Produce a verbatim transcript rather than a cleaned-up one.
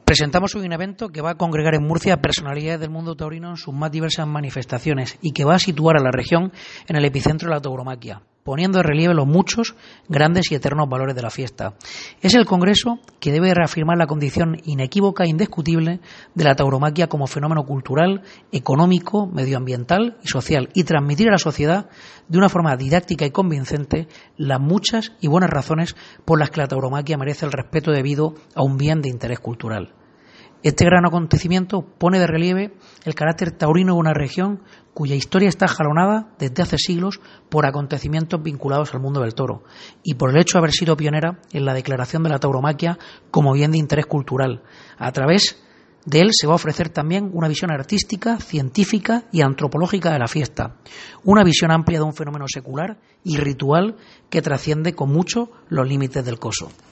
Presentamos hoy un evento que va a congregar en Murcia personalidades del mundo taurino en sus más diversas manifestaciones y que va a situar a la región en el epicentro de la tauromaquia, poniendo de relieve los muchos, grandes y eternos valores de la fiesta. Es el congreso que debe reafirmar la condición inequívoca e indiscutible de la tauromaquia como fenómeno cultural, económico, medioambiental y social, y transmitir a la sociedad de una forma didáctica y convincente las muchas y buenas razones por las que la tauromaquia merece el respeto debido a un bien de interés cultural. Este gran acontecimiento pone de relieve el carácter taurino de una región cuya historia está jalonada desde hace siglos por acontecimientos vinculados al mundo del toro y por el hecho de haber sido pionera en la declaración de la tauromaquia como bien de interés cultural. A través de él se va a ofrecer también una visión artística, científica y antropológica de la fiesta, una visión amplia de un fenómeno secular y ritual que trasciende con mucho los límites del coso.